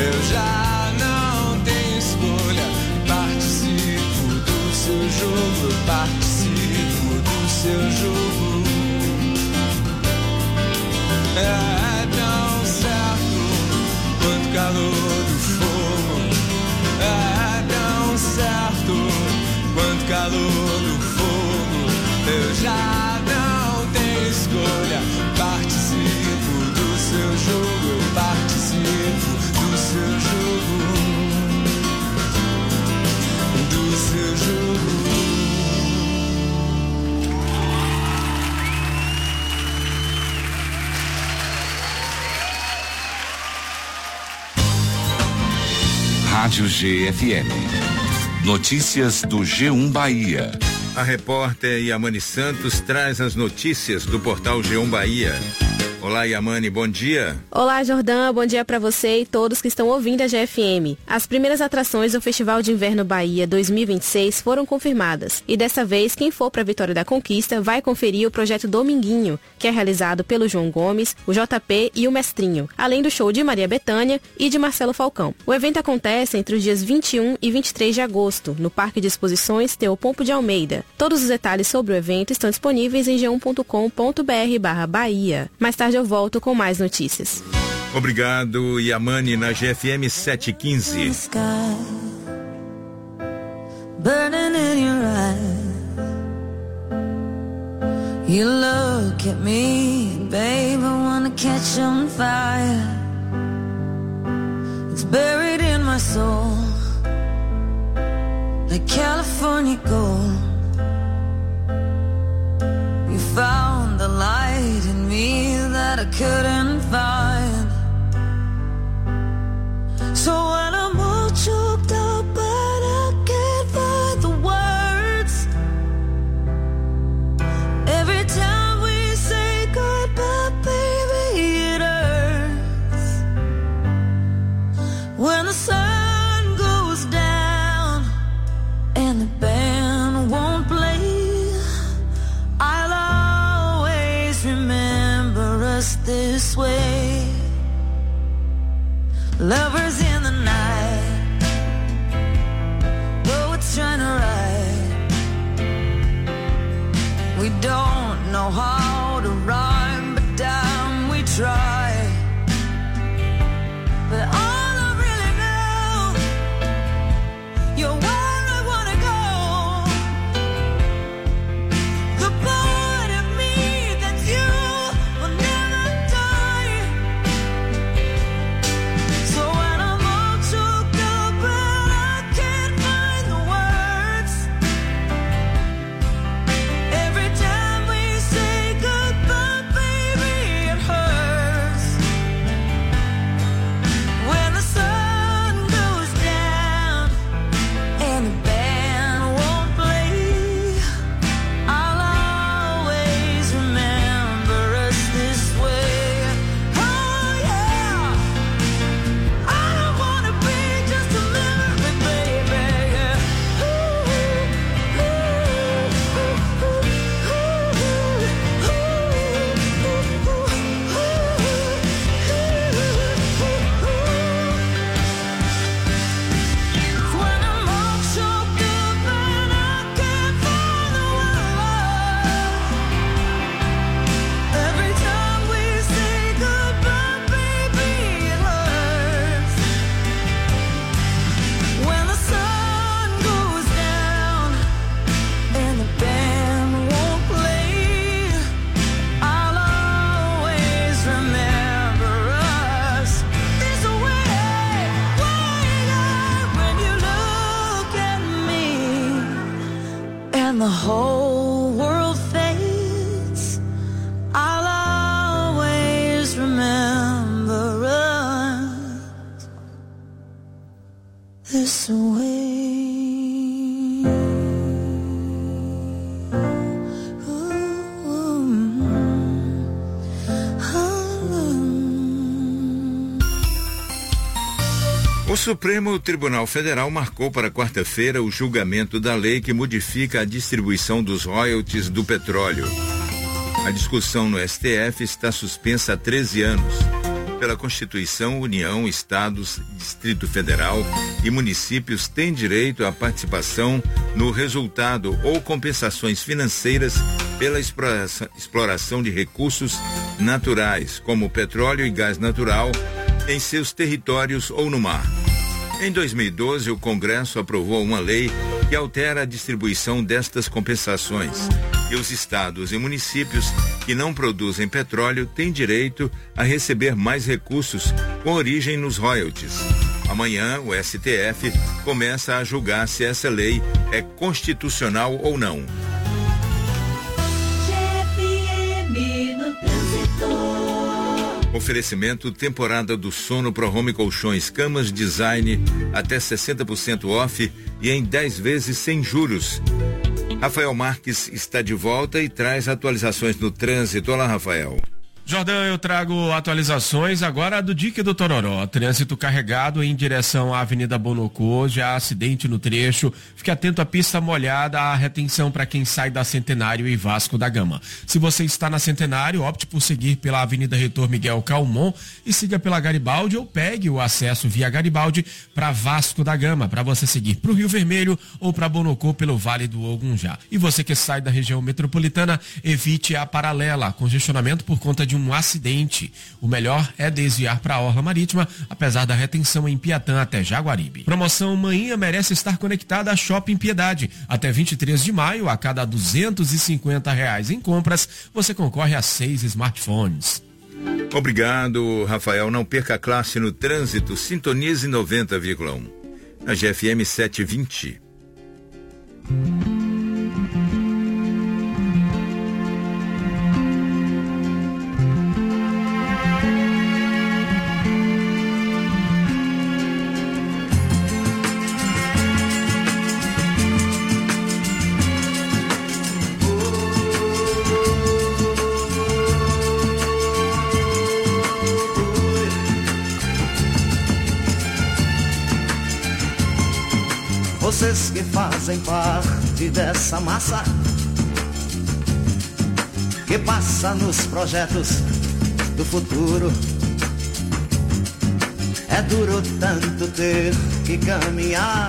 Eu já não tenho escolha. Participo do seu jogo, eu participo do seu jogo. É tão certo quanto calor do fogo. É tão certo quanto calor do fogo. Eu já não tenho escolha. Participo do seu jogo, eu participo do seu jogo. Do seu jogo. Rádio GFM. Notícias do G1 Bahia. A repórter Yamani Santos traz as notícias do portal G1 Bahia. Olá, Yamani, bom dia. Olá, Jordão, bom dia para você e todos que estão ouvindo a GFM. As primeiras atrações do Festival de Inverno Bahia 2026 foram confirmadas. E dessa vez, quem for para a Vitória da Conquista vai conferir o projeto Dominguinho, que é realizado pelo João Gomes, o JP e o Mestrinho, além do show de Maria Bethânia e de Marcelo Falcão. O evento acontece entre os dias 21 e 23 de agosto, no Parque de Exposições Teopompo de Almeida. Todos os detalhes sobre o evento estão disponíveis em g1.com.br/Bahia. Mais tarde eu volto com mais notícias. Obrigado, Yamani, na GFM 715. Burning in your eyes. You look at me, babe, I wanna catch on fire. It's buried in my soul, like California gold. You found the light in me that I couldn't find. So when I'm all choked up but I can't find the words, every time we say goodbye, baby, it hurts. When the sun goes down and the band won't play, I'll always remember us this way. Lovers in the night, though it's trying to ride. We don't know how to rhyme, but damn, we try. But all I really know, you're where I wanna go. The part of me that's you will never die. So when I'm all choked up and I can't find the words, every time we say goodbye, baby, it hurts. When the sun goes down and the band won't play, I'll always remember us this way. Oh yeah, I don't wanna be just a memory, baby. When I'm all choked up and I can't find the word, every time we say goodbye, baby, it hurts. When the sun goes down and the band won't play, I'll always remember us this way. When you look at me and the whole world fades, I'll always remember us this way. O Supremo Tribunal Federal marcou para quarta-feira o julgamento da lei que modifica a distribuição dos royalties do petróleo. A discussão no STF está suspensa há 13 anos. Pela Constituição, União, Estados, Distrito Federal e municípios têm direito à participação no resultado ou compensações financeiras pela exploração de recursos naturais, como petróleo e gás natural, em seus territórios ou no mar. Em 2012, o Congresso aprovou uma lei que altera a distribuição destas compensações. E os estados e municípios que não produzem petróleo têm direito a receber mais recursos com origem nos royalties. Amanhã, o STF começa a julgar se essa lei é constitucional ou não. Oferecimento temporada do sono Pro Home Colchões, camas design até 60% off e em 10 vezes sem juros. Rafael Marques está de volta e traz atualizações no trânsito. Olá, Rafael. Jordão, eu trago atualizações agora do Dique do Tororó. Trânsito carregado em direção à Avenida Bonocô, já acidente no trecho. Fique atento à pista molhada, a retenção para quem sai da Centenário e Vasco da Gama. Se você está na Centenário, opte por seguir pela Avenida Reitor Miguel Calmon e siga pela Garibaldi ou pegue o acesso via Garibaldi para Vasco da Gama, para você seguir para o Rio Vermelho ou para Bonocô pelo Vale do Ogunjá. E você que sai da região metropolitana, evite a paralela, congestionamento por conta de um acidente. O melhor é desviar para a Orla Marítima, apesar da retenção em Piatã até Jaguaribe. Promoção Manhã merece estar conectada a Shopping Piedade. Até 23 de maio, a cada R$250 em compras, você concorre a 6 smartphones. Obrigado, Rafael. Não perca a classe no trânsito. Sintonize 90,1. Na GFM 720. Vocês que fazem parte dessa massa que passa nos projetos do futuro. É duro tanto ter que caminhar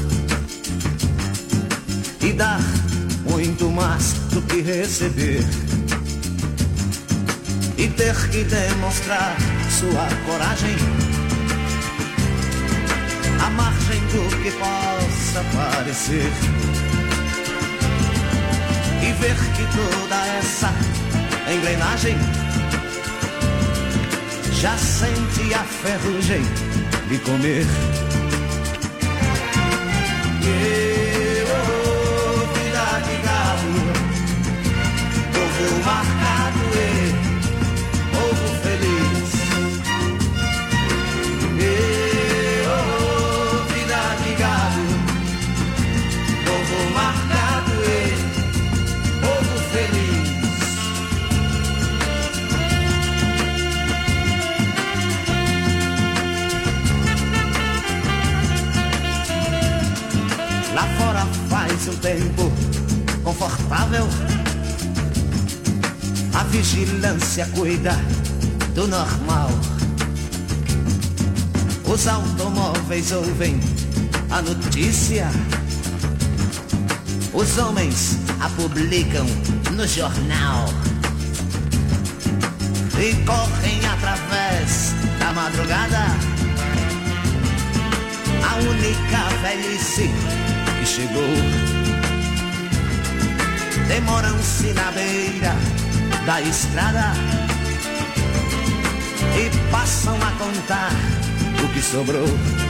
e dar muito mais do que receber, e ter que demonstrar sua coragem à margem do que possa parecer, e ver que toda essa engrenagem já sente a ferrugem de comer. Vida de galo, povo marcado e povo feliz. Vida de galo, povo marcado e povo feliz. Lá fora faz um tempo confortável, a vigilância cuida do normal. Os automóveis ouvem a notícia, os homens a publicam no jornal e correm através da madrugada. A única velhice que chegou, demoram-se na beira da estrada e passam a contar o que sobrou.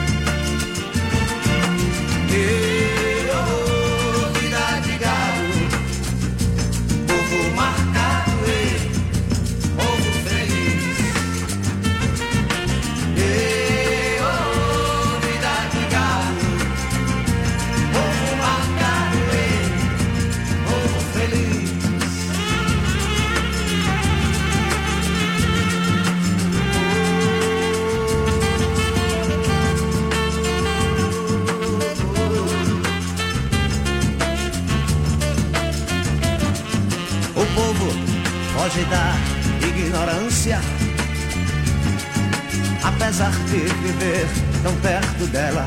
Vida de galo, povo marcado e povo feliz. Vida de galo, povo marcado e povo feliz. apesar de viver tão perto dela,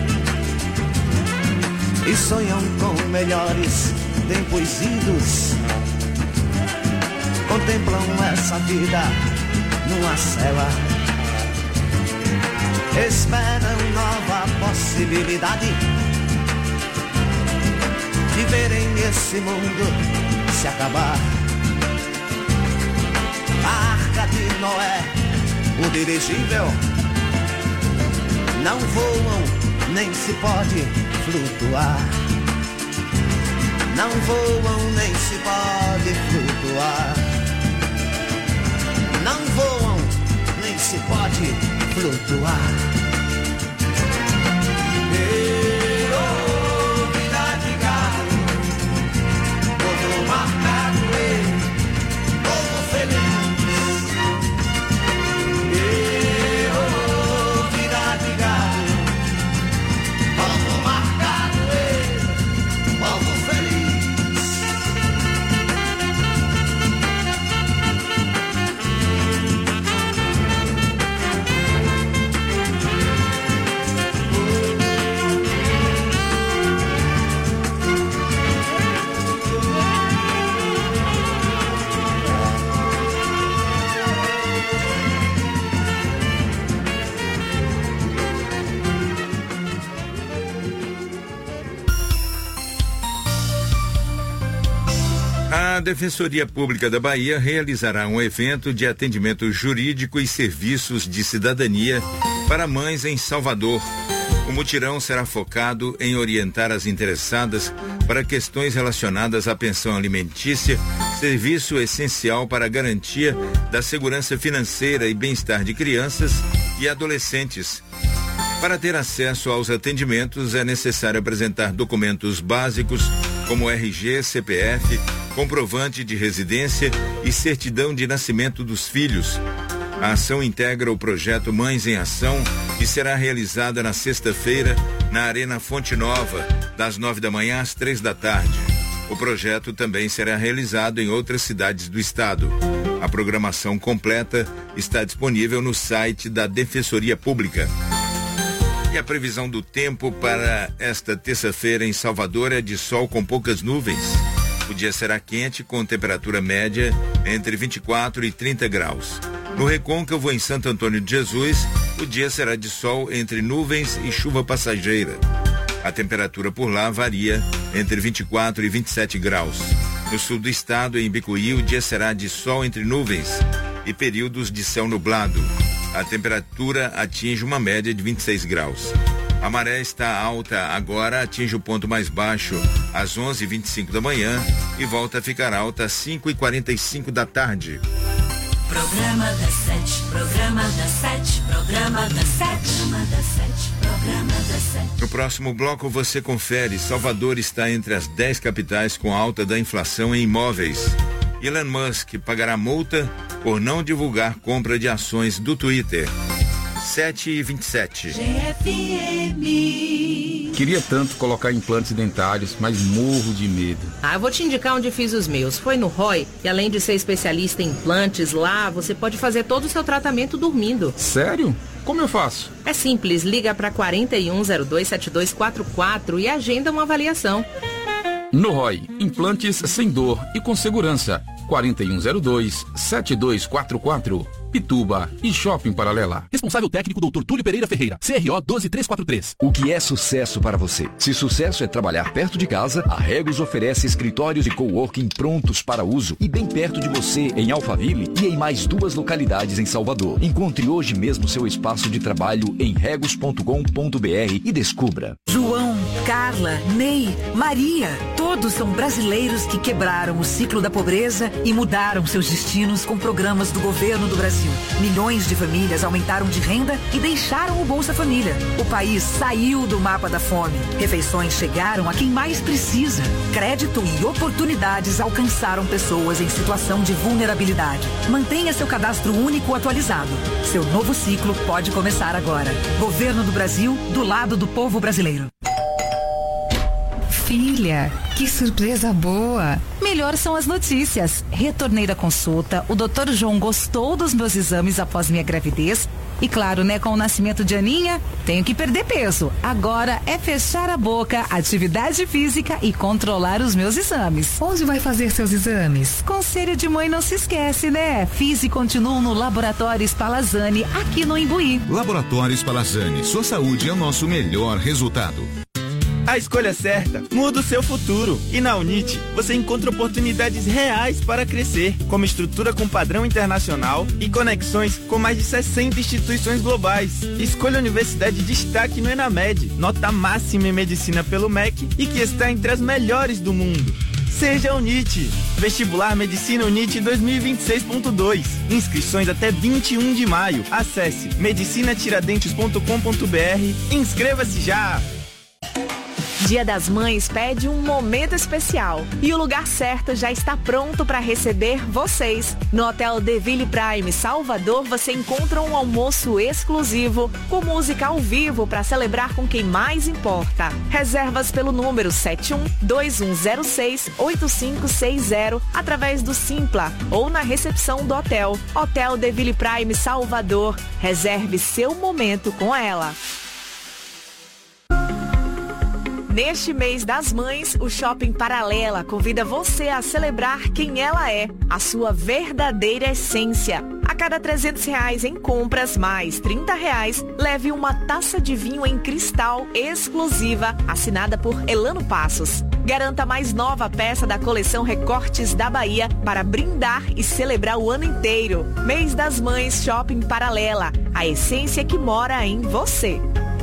e sonham com melhores tempos idos. Contemplam essa vida numa cela, esperam nova possibilidade de verem esse mundo se acabar. A Arca de Noé, o dirigível, não voam, nem se pode flutuar. Não voam, nem se pode flutuar. Não voam, nem se pode flutuar. Vida de galo, povo marcado, povo feliz. Vida de galo, povo marcado, povo feliz. A Defensoria Pública da Bahia realizará um evento de atendimento jurídico e serviços de cidadania para mães em Salvador. O mutirão será focado em orientar as interessadas para questões relacionadas à pensão alimentícia, serviço essencial para a garantia da segurança financeira e bem-estar de crianças e adolescentes. Para ter acesso aos atendimentos, é necessário apresentar documentos básicos como RG, CPF, comprovante de residência e certidão de nascimento dos filhos. A ação integra o projeto Mães em Ação e será realizada na sexta-feira na Arena Fonte Nova, das 9 da manhã às 3 da tarde. O projeto também será realizado em outras cidades do estado. A programação completa está disponível no site da Defensoria Pública. E a previsão do tempo para esta terça-feira em Salvador é de sol com poucas nuvens. O dia será quente, com temperatura média entre 24 e 30 graus. No Recôncavo, em Santo Antônio de Jesus, o dia será de sol entre nuvens e chuva passageira. A temperatura por lá varia entre 24 e 27 graus. No sul do estado, em Bicuí, o dia será de sol entre nuvens e períodos de céu nublado. A temperatura atinge uma média de 26 graus. A maré está alta agora, atinge o ponto mais baixo às 11h25 da manhã e volta a ficar alta às 5h45 da tarde. Programa das 7, programa das 7, programa das 7, programa das 7, programa das 7. No próximo bloco você confere, Salvador está entre as 10 capitais com alta da inflação em imóveis. Elon Musk pagará multa por não divulgar compra de ações do Twitter. 7h27. GFM. Queria tanto colocar implantes dentários, mas morro de medo. Eu vou te indicar onde fiz os meus. Foi no Roy, e além de ser especialista em implantes, lá você pode fazer todo o seu tratamento dormindo. Sério? Como eu faço? É simples, liga para 41027244 e agenda uma avaliação. No Roy, implantes sem dor e com segurança. 41027244. Pituba e Shopping Paralela. Responsável técnico Dr. Túlio Pereira Ferreira, CRO 12343. O que é sucesso para você? Se sucesso é trabalhar perto de casa, a Regus oferece escritórios de coworking prontos para uso e bem perto de você em Alphaville e em mais 2 localidades em Salvador. Encontre hoje mesmo seu espaço de trabalho em regus.com.br e descubra. João, Carla, Ney, Maria, todos são brasileiros que quebraram o ciclo da pobreza e mudaram seus destinos com programas do governo do Brasil. Milhões de famílias aumentaram de renda e deixaram o Bolsa Família. O país saiu do mapa da fome. Refeições chegaram a quem mais precisa. Crédito e oportunidades alcançaram pessoas em situação de vulnerabilidade. Mantenha seu cadastro único atualizado. Seu novo ciclo pode começar agora. Governo do Brasil, do lado do povo brasileiro. Filha, que surpresa boa! Melhor são as notícias. Retornei da consulta, o Dr. João gostou dos meus exames após minha gravidez E claro, né, com o nascimento de Aninha, tenho que perder peso. Agora é fechar a boca, atividade física e controlar os meus exames. Onde vai fazer seus exames? Conselho de mãe não se esquece, né? Fiz e continuo no Laboratório Spallanzani, aqui no Imbuí. Laboratório Spallanzani, sua saúde é o nosso melhor resultado. A escolha certa muda o seu futuro. E na Unite, você encontra oportunidades reais para crescer, como estrutura com padrão internacional e conexões com mais de 60 instituições globais. Escolha a Universidade de Destaque no Enamed, nota máxima em medicina pelo MEC e que está entre as melhores do mundo. Seja Unite. Vestibular Medicina Unite 2026.2. Inscrições até 21 de maio. Acesse medicinatiradentes.com.br. Inscreva-se já! Dia das Mães pede um momento especial e o lugar certo já está pronto para receber vocês. No Hotel The Ville Prime Salvador você encontra um almoço exclusivo com música ao vivo para celebrar com quem mais importa. Reservas pelo número 71-2106-8560 através do Simpla ou na recepção do hotel. Hotel The Ville Prime Salvador. Reserve seu momento com ela. Neste mês das mães, o Shopping Paralela convida você a celebrar quem ela é, a sua verdadeira essência. A cada R$300 em compras mais R$30, leve uma taça de vinho em cristal exclusiva, assinada por Elano Passos. Garanta a mais nova peça da coleção Recortes da Bahia para brindar e celebrar o ano inteiro. Mês das Mães, Shopping Paralela, a essência que mora em você.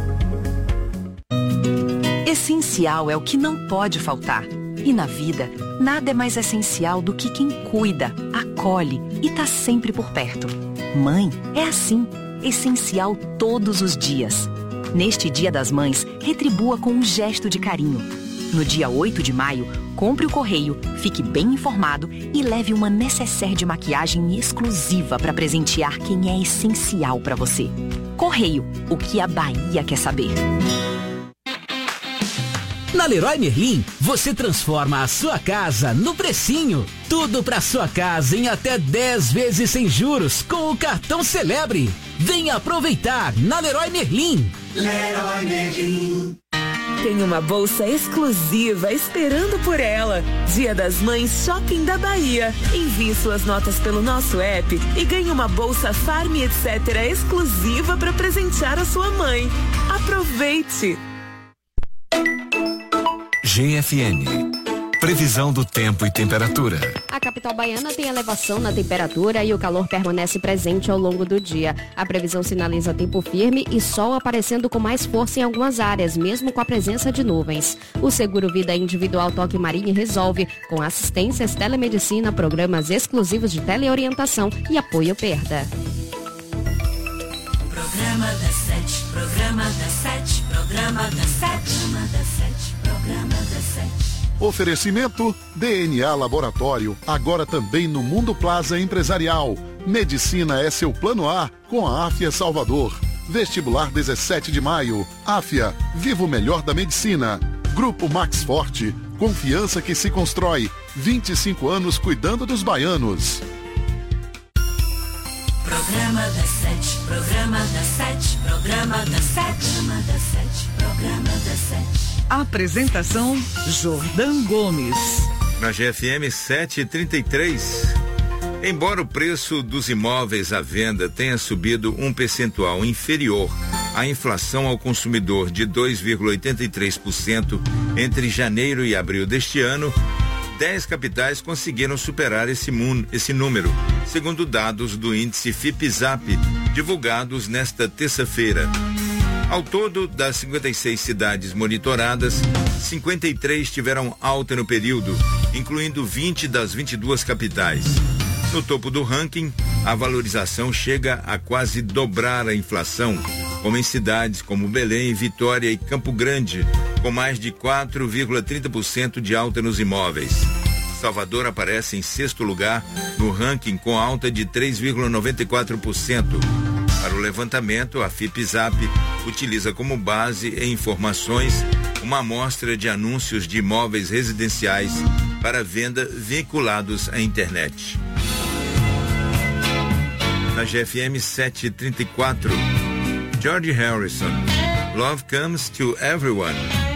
Essencial é o que não pode faltar. E na vida, nada é mais essencial do que quem cuida, acolhe e tá sempre por perto. Mãe é assim, essencial todos os dias. Neste Dia das Mães, retribua com um gesto de carinho. No dia 8 de maio, compre o correio, fique bem informado e leve uma nécessaire de maquiagem exclusiva para presentear quem é essencial para você. Correio, o que a Bahia quer saber. Na Leroy Merlin, você transforma a sua casa no precinho. Tudo para sua casa em até 10 vezes sem juros com o cartão Celebre. Venha aproveitar na Leroy Merlin. Leroy Merlin. Tem uma bolsa exclusiva esperando por ela. Dia das Mães Shopping da Bahia. Envie suas notas pelo nosso app e ganhe uma bolsa Farm Etc. exclusiva para presentear a sua mãe. Aproveite! GFN. Previsão do tempo e temperatura. A capital baiana tem elevação na temperatura e o calor permanece presente ao longo do dia. A previsão sinaliza tempo firme e sol aparecendo com mais força em algumas áreas, mesmo com a presença de nuvens. O Seguro Vida Individual Toque Marinho resolve, com assistências, telemedicina, programas exclusivos de teleorientação e apoio perda. Programa das 7, programa das 7, programa das 7, programa das 7, programa das 7. Oferecimento DNA Laboratório, agora também no Mundo Plaza Empresarial. Medicina é seu plano A com a Áfia Salvador. Vestibular 17 de maio. Áfia, viva o melhor da medicina. Grupo Max Forte, confiança que se constrói. 25 anos cuidando dos baianos. Programa das 7, programa das 7, programa das 7, programa das 7, programa das 7. Apresentação Jordão Gomes. Na GFM 733. Embora o preço dos imóveis à venda tenha subido um percentual inferior à inflação ao consumidor de 2,83% entre janeiro e abril deste ano, 10 capitais conseguiram superar esse número, segundo dados do índice FIPE-ZAP, divulgados nesta terça-feira. Ao todo, das 56 cidades monitoradas, 53 tiveram alta no período, incluindo 20 das 22 capitais. No topo do ranking, a valorização chega a quase dobrar a inflação, como em cidades como Belém, Vitória e Campo Grande, com mais de 4,30% de alta nos imóveis. Salvador aparece em sexto lugar no ranking com alta de 3,94%. Para o levantamento, a FIPE-ZAP utiliza como base e informações uma amostra de anúncios de imóveis residenciais para venda vinculados à internet. Na GFM 734, George Harrison, Love Comes to Everyone.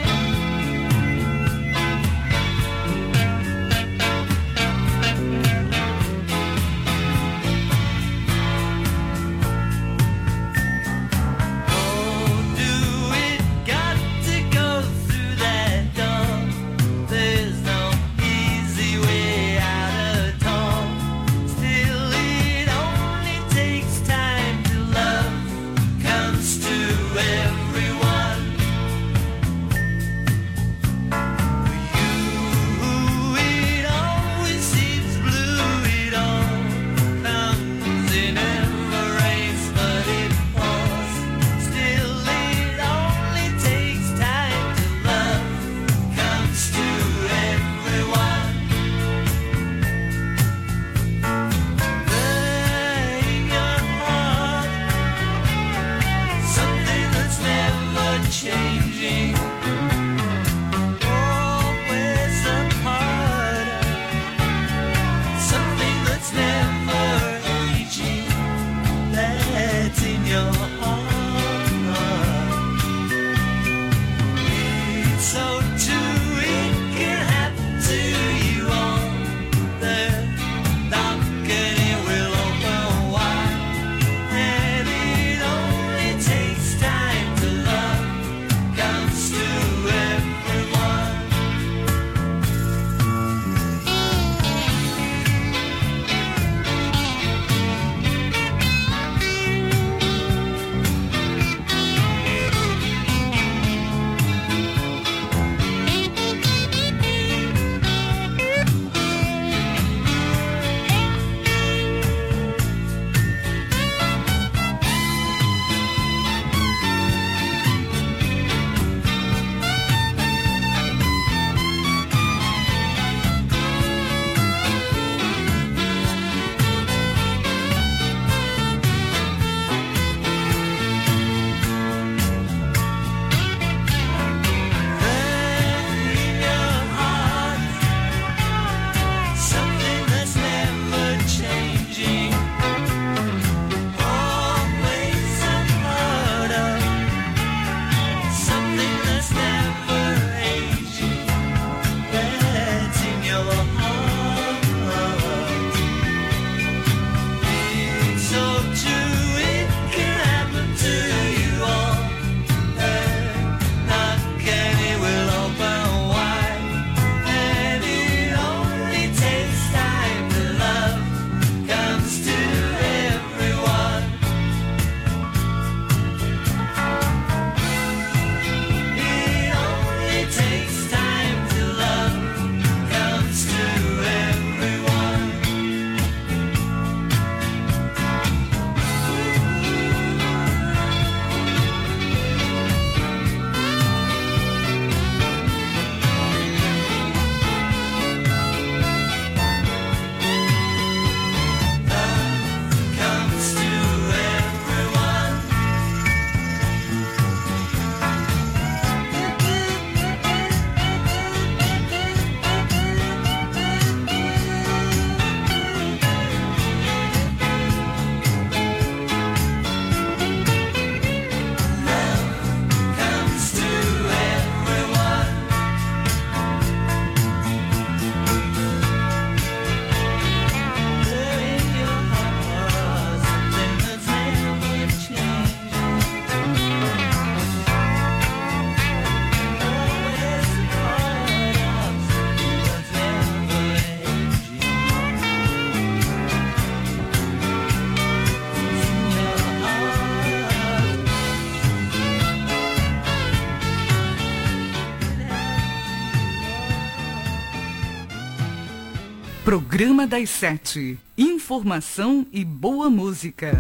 Programa das 7. Informação e boa música.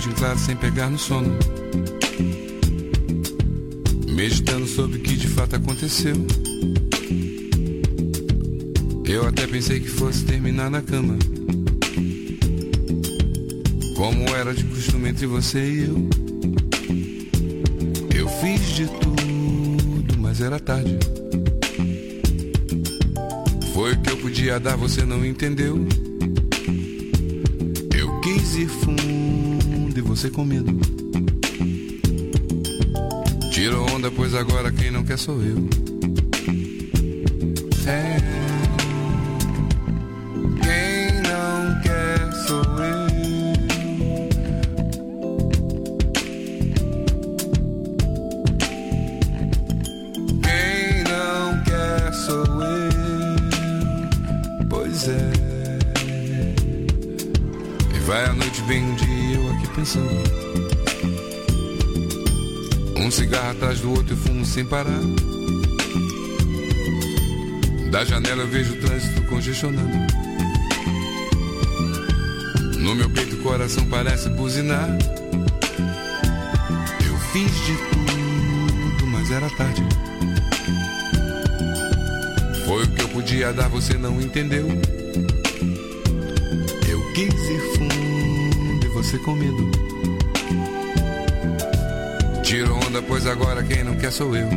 noite em claro sem pegar no sono, meditando sobre o que de fato aconteceu. Eu até pensei que fosse terminar na cama, como era de costume entre você e eu. Eu fiz de tudo, mas era tarde. Foi o que eu podia dar, você não entendeu. Eu quis ir fundo e você com medo. Tirou onda, pois agora quem não quer sou eu. Quem não quer sou eu. Quem não quer sou eu. Pois é. E vai a noite bem um dia e eu aqui pensando. Um cigarro atrás do outro e fumo sem parar. Da janela eu vejo o trânsito congestionado. No meu peito o coração parece buzinar. Eu fiz de tudo, mas era tarde. Foi o que eu podia dar, você não entendeu. Eu quis ir fundo e você com medo. Tirou onda, pois agora quem não quer sou eu.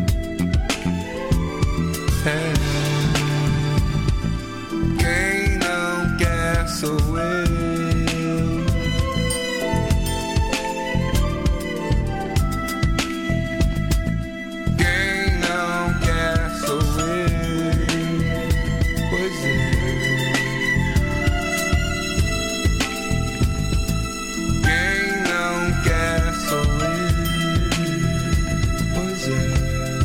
Quem não quer sou eu. Quem não quer sou eu. Pois é. Quem não quer sou eu. Pois é.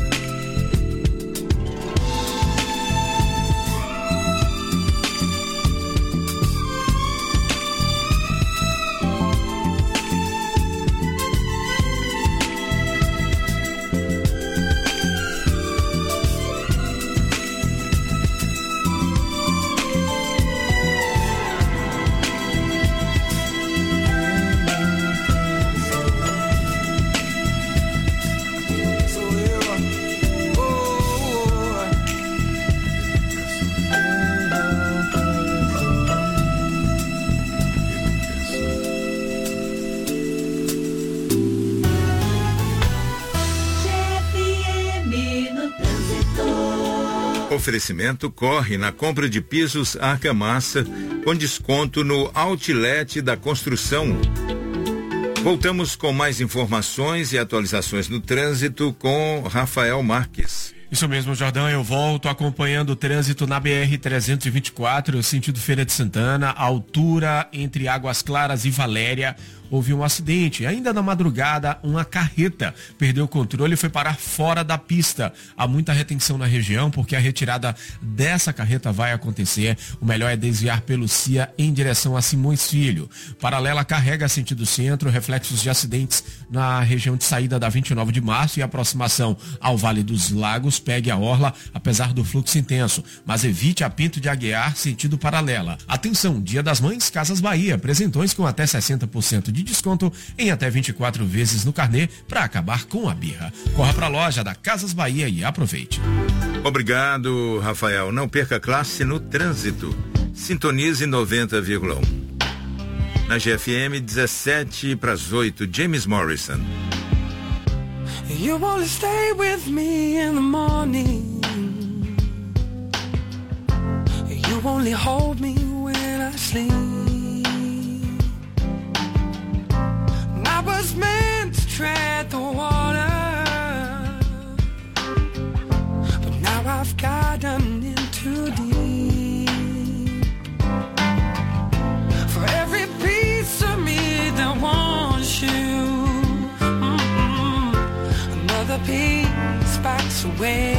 Oferecimento corre na compra de pisos Argamassa com desconto no Outlet da Construção. Voltamos com mais informações e atualizações no trânsito com Rafael Marques. Isso mesmo, Jordão, eu volto acompanhando o trânsito na BR-324, sentido Feira de Santana, altura entre Águas Claras e Valéria. Houve um acidente. Ainda na madrugada, uma carreta perdeu o controle e foi parar fora da pista. Há muita retenção na região, porque a retirada dessa carreta vai acontecer. O melhor é desviar pelo CIA em direção a Simões Filho. Paralela carrega sentido centro, reflexos de acidentes na região de saída da 29 de março e aproximação ao Vale dos Lagos. Pegue a orla, apesar do fluxo intenso, mas evite a Pinto de Aguiar, sentido paralela. Atenção, Dia das Mães, Casas Bahia, presentões com até 60% de desconto em até 24 vezes no carnê para acabar com a birra. Corra para a loja da Casas Bahia e aproveite. Obrigado, Rafael. Não perca classe no trânsito. Sintonize 90,1. Na GFM 17:08, James Morrison. You wanna stay with me in the morning. You only hold me when I sleep. I was meant to tread the water, but now I've gotten in too deep. For every piece of me that wants you, another piece backs away.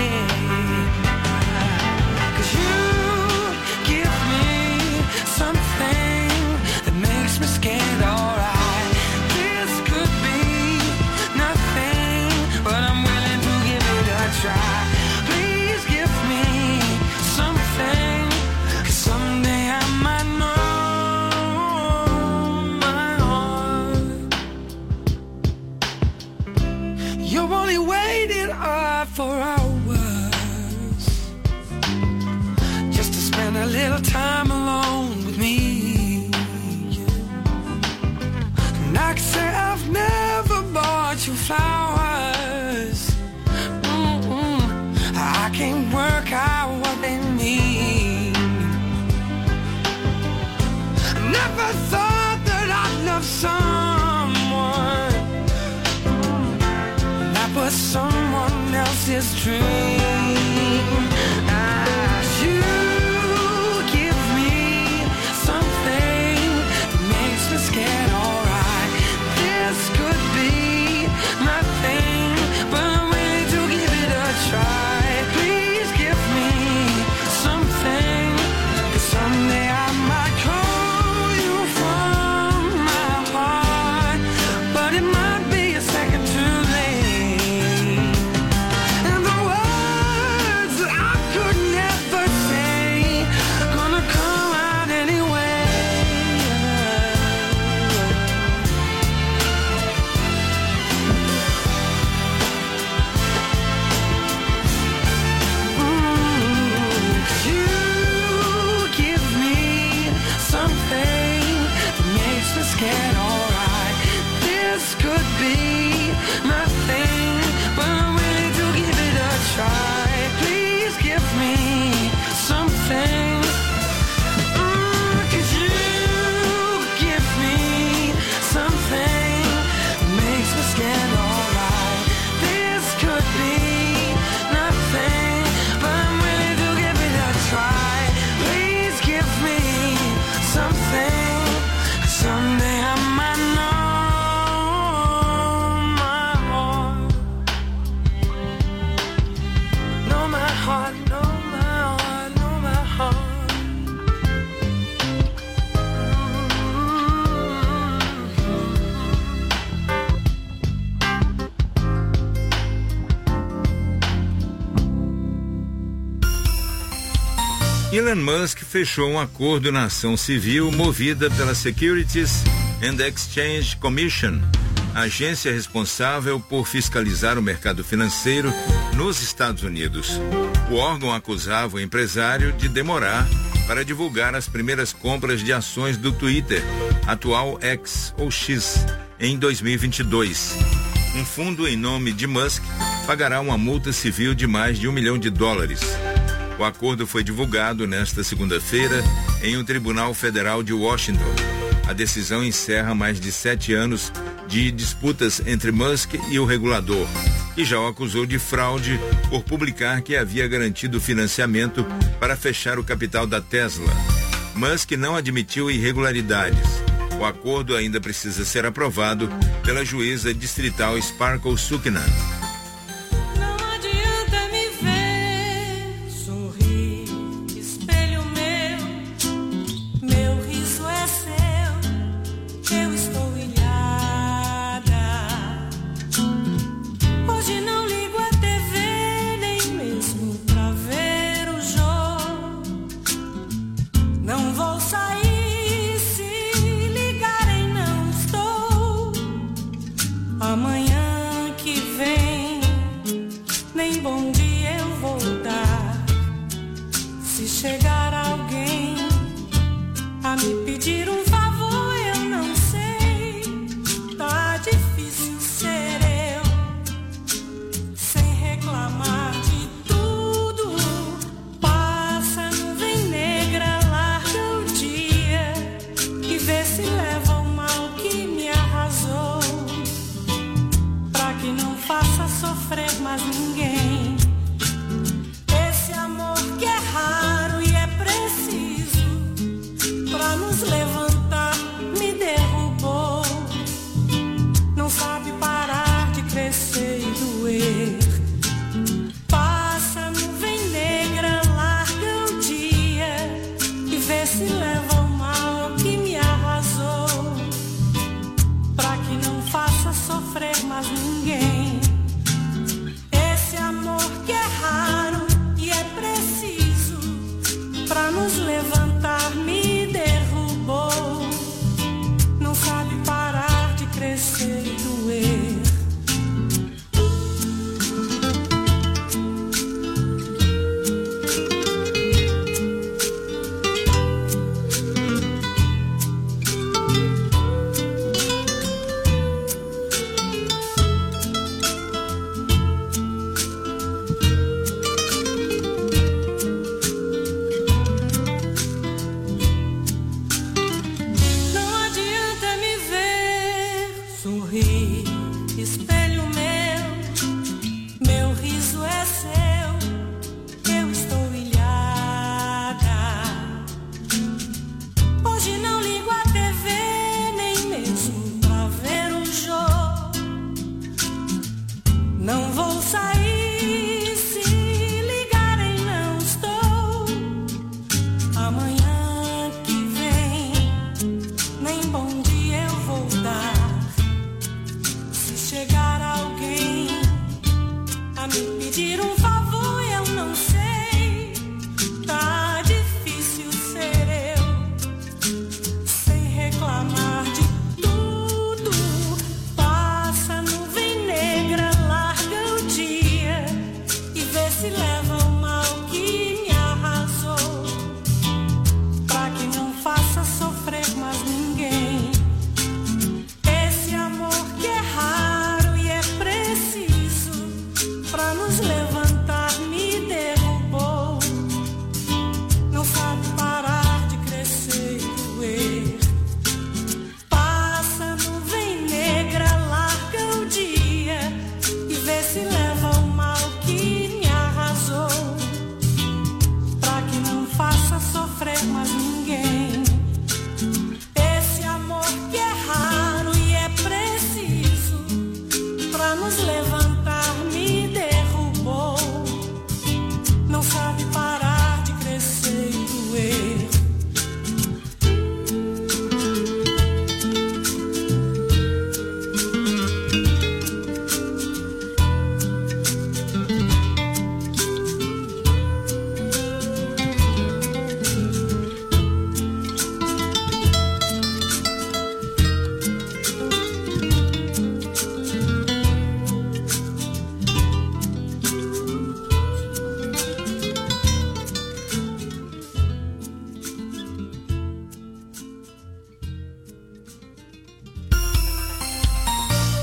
'Cause you give me something that makes me scared, alright. This could be nothing, but I'm willing to give it a try. Please give me something, 'cause someday I might know my heart You only waited for hours just to spend a little time alone with me. And I can say I've never bought you flowers. I can't work out what they mean. I never thought that I'd love someone that was someone else's dream. You give me something that makes me scared, alright. This could be nothing, but I'm willing to give it a try. Please give me something, 'cause someday I might call you from my heart, but it might be a second too late. And the words that I could never say gonna come out anyway. You give me something that makes me scared, alright. This could be nothing, but I'm willing to give it a try. Please give me something. 'Cause you give me something that makes me scared, alright. This could be nothing, but I'm willing to give it a try. Please give me something, 'cause someday I might know my heart, know my heart, know my heart. Elon Musk fechou um acordo na ação civil movida pela Securities and Exchange Commission, a agência responsável por fiscalizar o mercado financeiro nos Estados Unidos. O órgão acusava o empresário de demorar para divulgar as primeiras compras de ações do Twitter, atual X ou X, em 2022. Um fundo em nome de Musk pagará uma multa civil de mais de $1 milhão. O acordo foi divulgado nesta segunda-feira em um tribunal federal de Washington. A decisão encerra mais de 7 anos de disputas entre Musk e o regulador, que já o acusou de fraude por publicar que havia garantido financiamento para fechar o capital da Tesla. Musk não admitiu irregularidades. O acordo ainda precisa ser aprovado pela juíza distrital Sparkle Suknan. Amanhã que vem, nem bom dia eu vou dar. Se chegar alguém a me pedir um favor, eu não sei. Tá difícil ser eu, sem reclamar de tudo. Passa a nuvem negra, larga o dia e vê se leva o mal que me arrasou. Que não faça sofrer mais ninguém. Esse amor que é raro e é preciso pra nos levantar me derrubou. Não sabe parar de crescer e doer. Passa a nuvem negra, larga o dia e vê se leva o mal que me arrasou. Pra que não faça sofrer mais ninguém. Esse amor que é raro e é preciso pra nos levantar me derrubou. Não sabe parar de crescer e doer.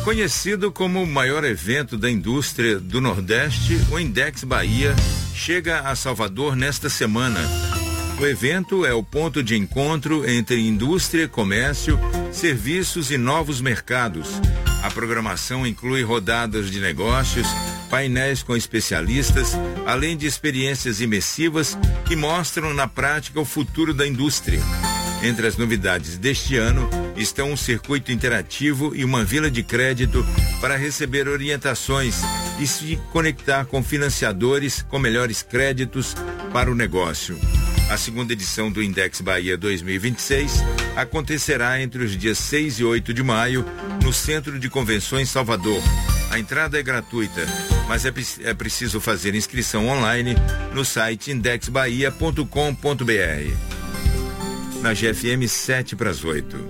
Conhecido como o maior evento da indústria do Nordeste, o Index Bahia chega a Salvador nesta semana. O evento é o ponto de encontro entre indústria, comércio, serviços e novos mercados. A programação inclui rodadas de negócios, painéis com especialistas, além de experiências imersivas que mostram na prática o futuro da indústria. Entre as novidades deste ano estão um circuito interativo e uma vila de crédito para receber orientações e se conectar com financiadores com melhores créditos para o negócio. A segunda edição do Index Bahia 2026 acontecerá entre os dias 6 e 8 de maio no Centro de Convenções Salvador. A entrada é gratuita, mas é preciso fazer inscrição online no site indexbahia.com.br. Na GFM 7:08.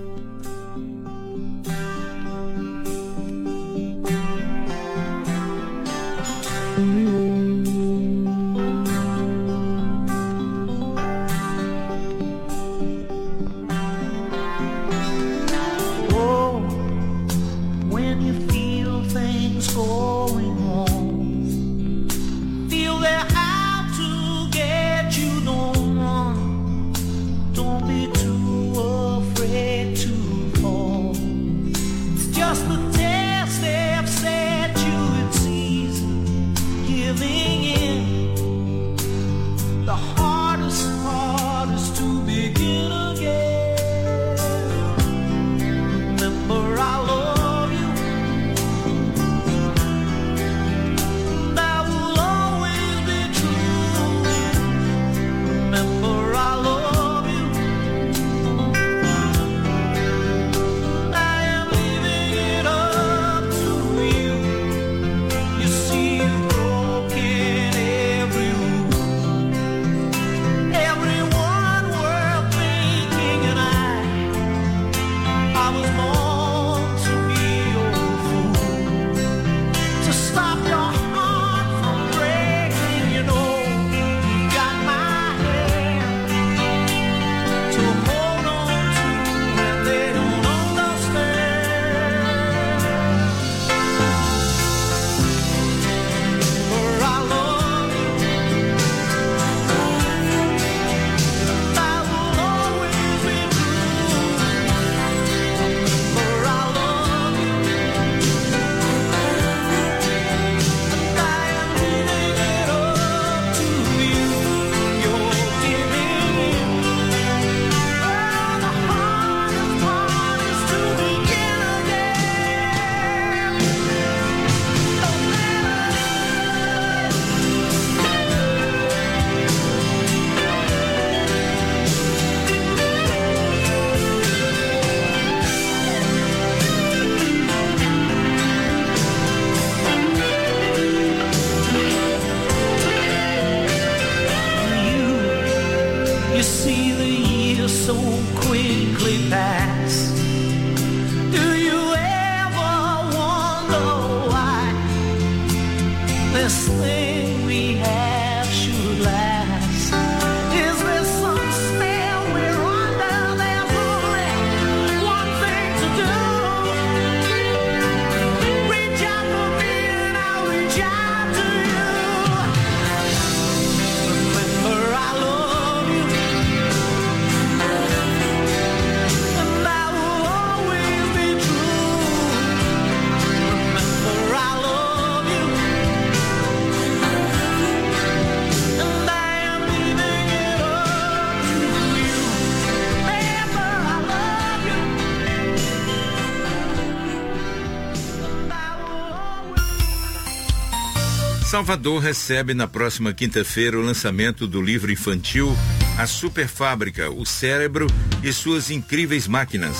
Salvador recebe na próxima quinta-feira o lançamento do livro infantil A Super Fábrica, o Cérebro e Suas Incríveis Máquinas.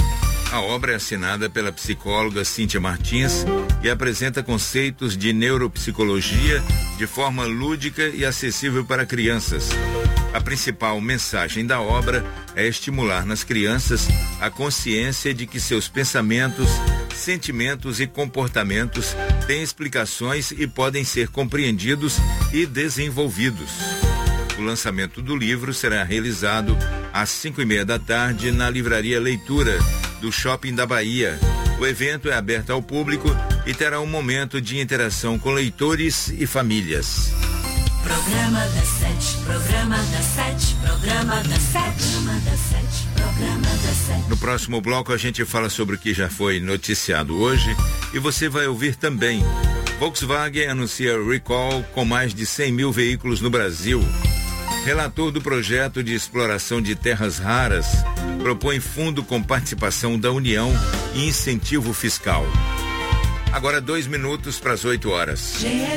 A obra é assinada pela psicóloga Cíntia Martins e apresenta conceitos de neuropsicologia de forma lúdica e acessível para crianças. A principal mensagem da obra é estimular nas crianças a consciência de que seus pensamentos, sentimentos e comportamentos têm explicações e podem ser compreendidos e desenvolvidos. O lançamento do livro será realizado às 5:30 da tarde na Livraria Leitura do Shopping da Bahia, O evento é aberto ao público e terá um momento de interação com leitores e famílias. Programa da Sete, programa da Sete, programa da Sete, programa da Sete, programa da Sete. No próximo bloco a gente fala sobre o que já foi noticiado hoje e você vai ouvir também. Volkswagen anuncia recall com mais de 100 mil veículos no Brasil. Relator do projeto de exploração de terras raras propõe fundo com participação da União e incentivo fiscal. Agora 2 minutos para as 8 horas.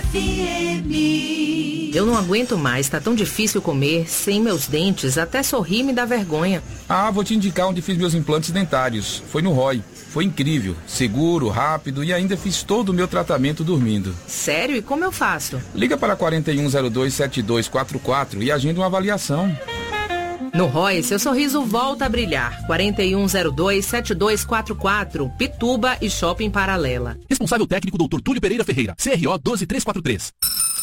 GFM. Eu não aguento mais, tá tão difícil comer, sem meus dentes, até sorrir me dá vergonha. Vou te indicar onde fiz meus implantes dentários. Foi no ROI. Foi incrível, seguro, rápido e ainda fiz todo o meu tratamento dormindo. Sério? E como eu faço? Liga para 4102-7244 e agenda uma avaliação. No ROI, seu sorriso volta a brilhar. 4102-7244, Pituba e Shopping Paralela. Responsável técnico Dr. Túlio Pereira Ferreira, CRO 12343.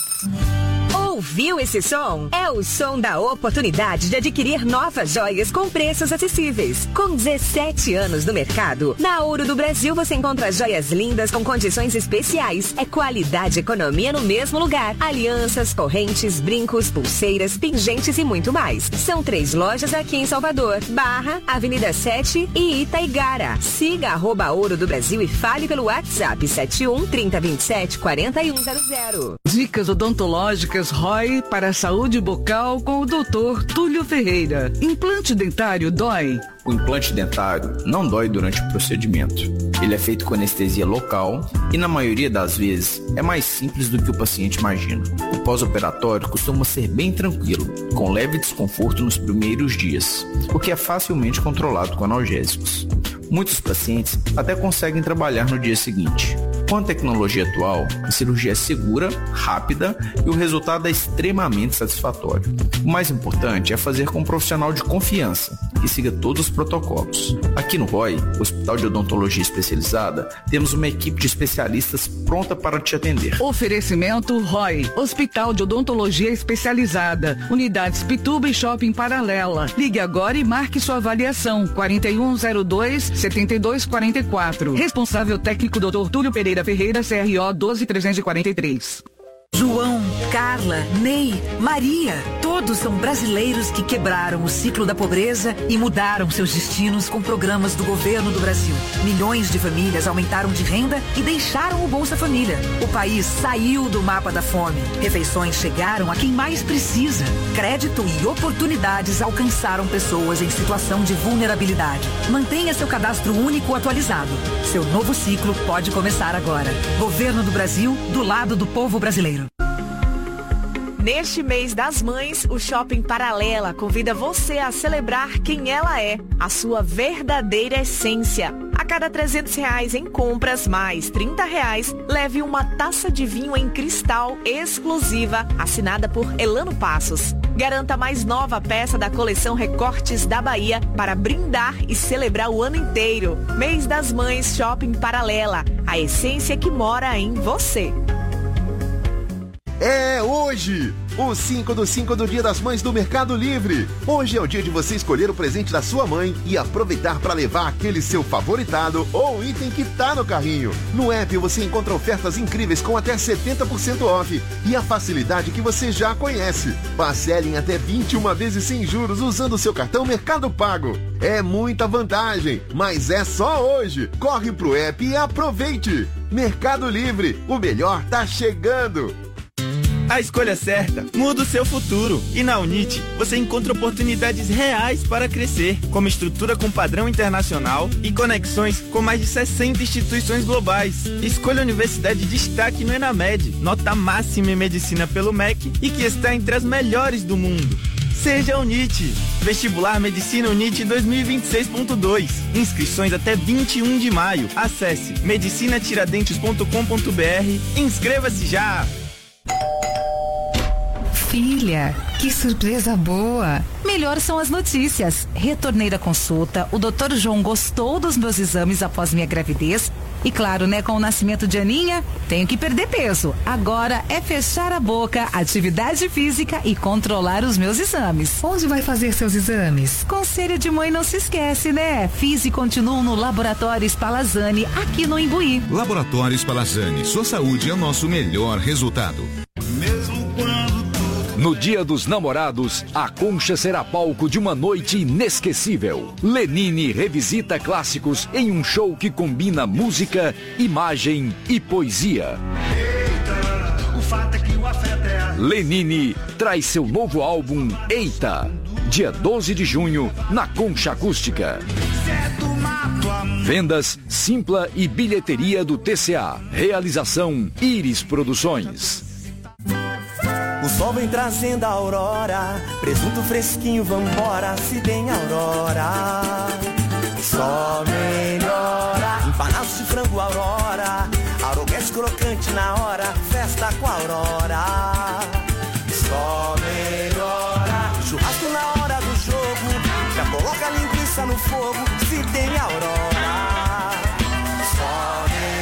Ouviu esse som? É o som da oportunidade de adquirir novas joias com preços acessíveis. Com 17 anos no mercado, na Ouro do Brasil você encontra joias lindas com condições especiais. É qualidade e economia no mesmo lugar. Alianças, correntes, brincos, pulseiras, pingentes e muito mais. São 3 lojas aqui em Salvador, Barra, Avenida 7 e Itaigara. Siga @Ouro do Brasil e fale pelo WhatsApp 71 3027 4100. Dicas odontológicas ROI para a saúde bucal com o Dr. Túlio Ferreira. Implante dentário dói? O implante dentário não dói durante o procedimento. Ele é feito com anestesia local e, na maioria das vezes, é mais simples do que o paciente imagina. O pós-operatório costuma ser bem tranquilo, com leve desconforto nos primeiros dias, o que é facilmente controlado com analgésicos. Muitos pacientes até conseguem trabalhar no dia seguinte. Com a tecnologia atual, a cirurgia é segura, rápida e o resultado é extremamente satisfatório. O mais importante é fazer com um profissional de confiança, que siga todos os protocolos. Aqui no ROI, Hospital de Odontologia Especializada, temos uma equipe de especialistas pronta para te atender. Oferecimento ROI, Hospital de Odontologia Especializada, Unidades Pituba e Shopping Paralela. Ligue agora e marque sua avaliação. 4102-7244. Responsável técnico Dr. Túlio Pereira Ferreira, CRO 12343. João, Carla, Ney, Maria, todos são brasileiros que quebraram o ciclo da pobreza e mudaram seus destinos com programas do governo do Brasil. Milhões de famílias aumentaram de renda e deixaram o Bolsa Família. O país saiu do mapa da fome. Refeições chegaram a quem mais precisa. Crédito e oportunidades alcançaram pessoas em situação de vulnerabilidade. Mantenha seu cadastro único atualizado. Seu novo ciclo pode começar agora. Governo do Brasil, do lado do povo brasileiro. Neste mês das mães, o Shopping Paralela convida você a celebrar quem ela é, a sua verdadeira essência. A cada R$300 em compras mais R$30, leve uma taça de vinho em cristal exclusiva, assinada por Elano Passos. Garanta a mais nova peça da coleção Recortes da Bahia para brindar e celebrar o ano inteiro. Mês das Mães, Shopping Paralela, a essência que mora em você. É hoje! O 5 do 5 do Dia das Mães do Mercado Livre. Hoje é o dia de você escolher o presente da sua mãe e aproveitar para levar aquele seu favoritado ou item que tá no carrinho. No app você encontra ofertas incríveis com até 70% off e a facilidade que você já conhece. Parcele em até 21 vezes sem juros usando o seu cartão Mercado Pago. É muita vantagem, mas é só hoje. Corre pro app e aproveite. Mercado Livre, o melhor tá chegando. A escolha certa muda o seu futuro. E na Unite, você encontra oportunidades reais para crescer, como estrutura com padrão internacional e conexões com mais de 60 instituições globais. Escolha a universidade de destaque no Enamed, nota máxima em medicina pelo MEC e que está entre as melhores do mundo. Seja Unite. Vestibular Medicina Unite 2026.2. Inscrições até 21 de maio. Acesse medicinatiradentes.com.br. Inscreva-se já! Filha, que surpresa boa! Melhor são as notícias. Retornei da consulta, o Dr. João gostou dos meus exames após minha gravidez E claro, né, com o nascimento de Aninha, tenho que perder peso. Agora é fechar a boca, atividade física e controlar os meus exames. Onde vai fazer seus exames? Conselho de mãe não se esquece, né? Fiz e continuo no Laboratório Spallanzani, aqui no Imbuí. Laboratório Spallanzani, sua saúde é o nosso melhor resultado. No Dia dos Namorados, a Concha será palco de uma noite inesquecível. Lenine revisita clássicos em um show que combina música, imagem e poesia. Lenine traz seu novo álbum Eita, dia 12 de junho, na Concha Acústica. Vendas Simpla e bilheteria do TCA. Realização Iris Produções. O sol vem trazendo a aurora, presunto fresquinho, vambora, se tem aurora. Só melhora, empanados de frango aurora, aroguete crocante na hora, festa com a aurora. Só melhora, churrasco na hora do jogo, já coloca a linguiça no fogo, se tem aurora. Só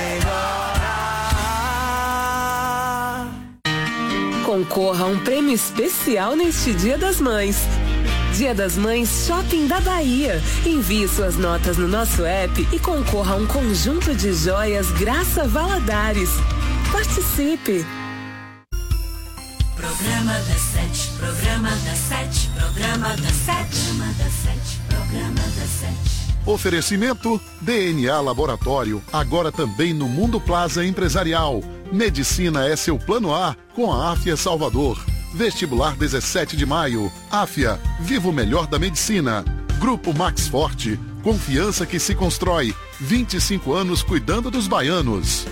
Concorra a um prêmio especial neste Dia das Mães. Dia das Mães Shopping da Bahia. Envie suas notas no nosso app e concorra a um conjunto de joias Graça Valadares. Participe! Programa das 7, programa das 7, programa das 7, programa das 7, programa das 7. Oferecimento DNA Laboratório, agora também no Mundo Plaza Empresarial. Medicina é seu plano A com a Áfia Salvador. Vestibular 17 de maio. Áfia, viva o melhor da medicina. Grupo Max Forte, confiança que se constrói. 25 anos cuidando dos baianos.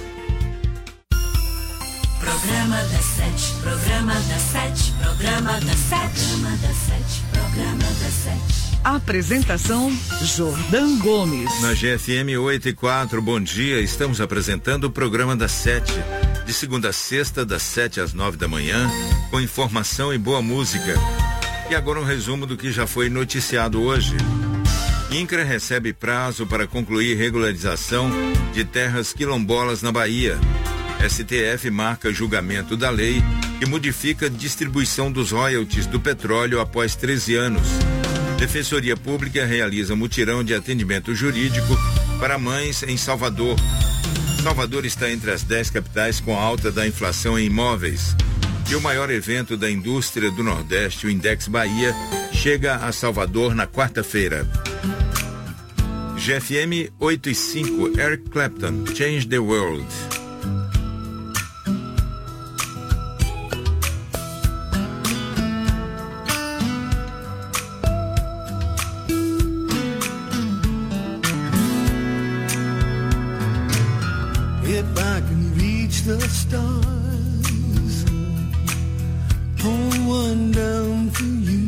Programa das 7, programa das 7, programa das 7, programa das 7, programa das 7. Apresentação Jordão Gomes. Na GFM 8 e 4, bom dia. Estamos apresentando o programa das 7, de segunda a sexta, das 7 às 9 da manhã, com informação e boa música. E agora um resumo do que já foi noticiado hoje. INCRA recebe prazo para concluir regularização de terras quilombolas na Bahia. STF marca julgamento da lei que modifica a distribuição dos royalties do petróleo após 13 anos. Defensoria Pública realiza mutirão de atendimento jurídico para mães em Salvador. Salvador está entre as 10 capitais com alta da inflação em imóveis. E o maior evento da indústria do Nordeste, o Index Bahia, chega a Salvador na quarta-feira. GFM 8 e 5, Eric Clapton, Change the World. If I can reach the stars, pull one down for you,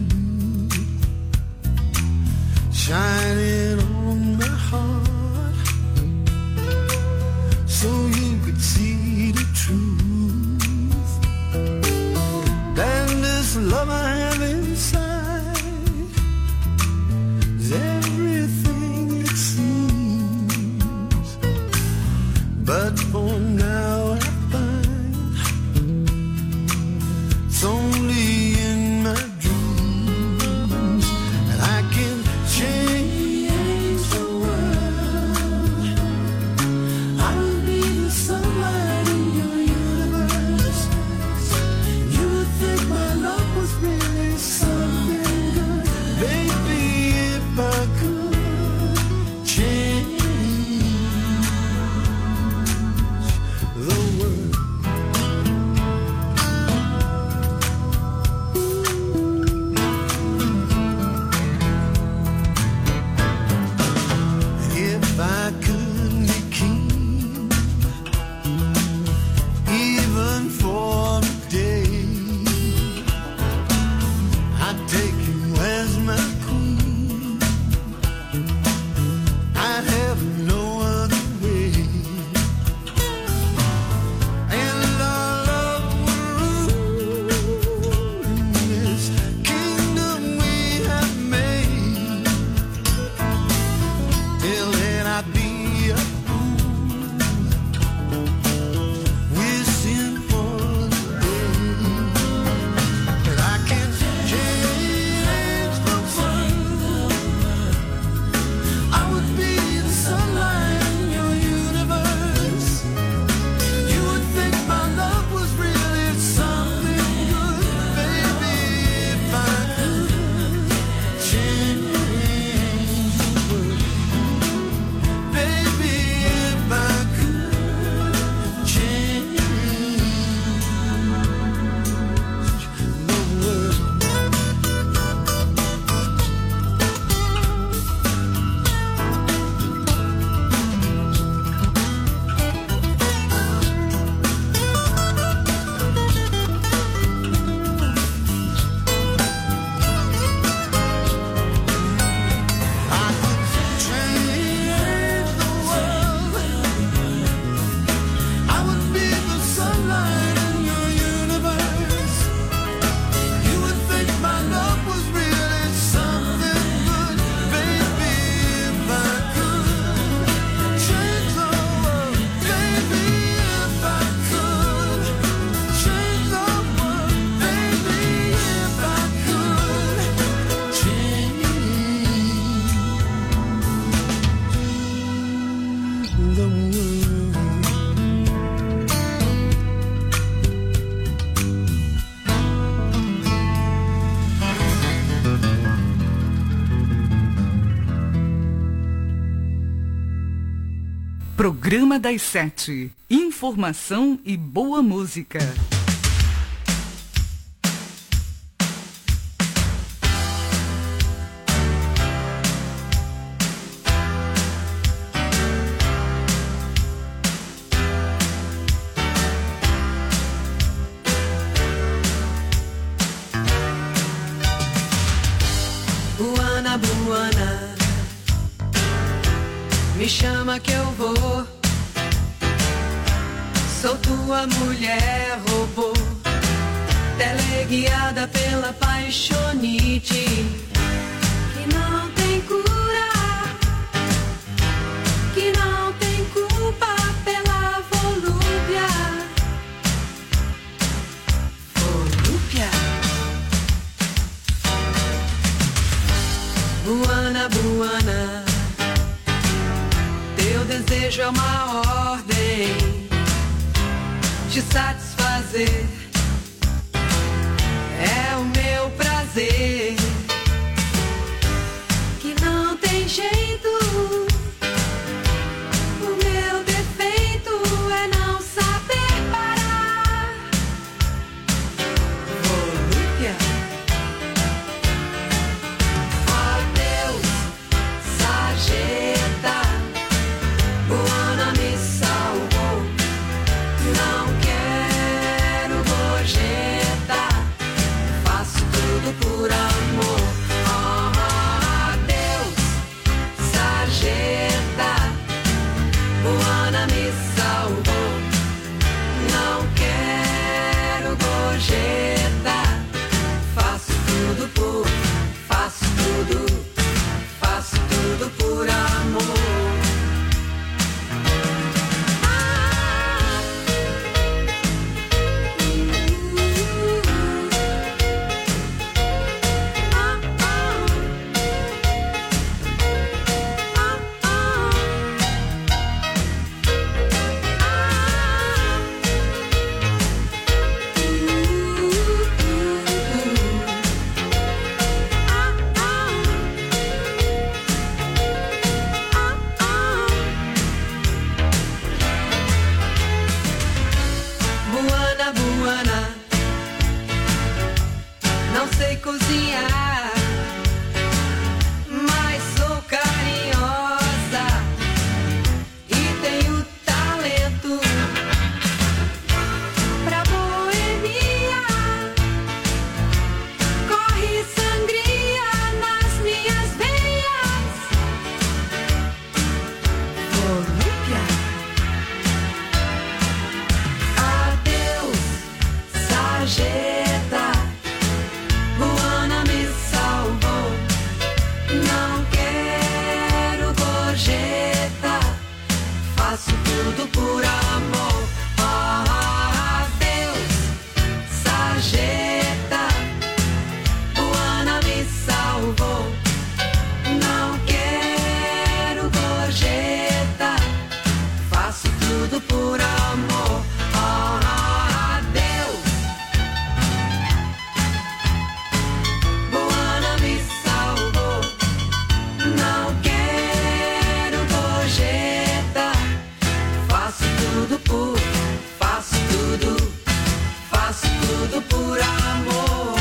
shine it on my heart, so you Programa das 7. Informação e boa música. Buana, buana, me chama que eu vou. Sou tua mulher robô, teleguiada pela paixonite que não tem cura, que não tem culpa pela volúpia. Volúpia. Buana, buana, teu desejo é uma ordem te satisfazer, é o meu prazer, que não tem jeito, o meu defeito é não saber parar. Volúpia. Ó Deus, sarjeta, buana me salvou, não quero gorjeta, faço tudo por amor. Oh, Deus, sarjeta, buana me salvou, não quero gorjeta, faço tudo por amor. Buana, buana, não sei cozinhar, mas sou carinhosa e tenho talento pra boemia. Corre sangria nas minhas veias. Volúpia. Adeus, sarjeta, buana me salvou, não quero gorjeta, faço tudo por amor. Adeus, sarjeta, buana me salvou, não quero gorjeta, faço tudo por amor. Adeus, buana me salvou, não quero gorjeta, faço tudo por amor.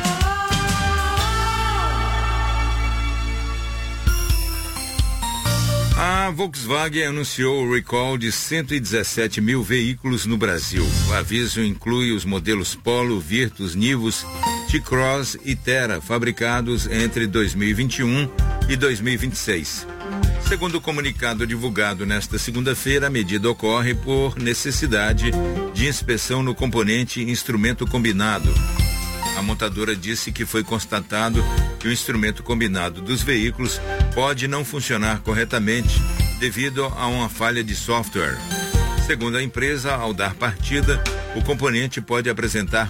A Volkswagen anunciou o recall de 117 mil veículos no Brasil. O aviso inclui os modelos Polo, Virtus, Nivus, T-Cross e Terra, fabricados entre 2021 e 2026. Segundo o comunicado divulgado nesta segunda-feira, a medida ocorre por necessidade de inspeção no componente instrumento combinado. A montadora disse que foi constatado que o instrumento combinado dos veículos pode não funcionar corretamente devido a uma falha de software. Segundo a empresa, ao dar partida, o componente pode apresentar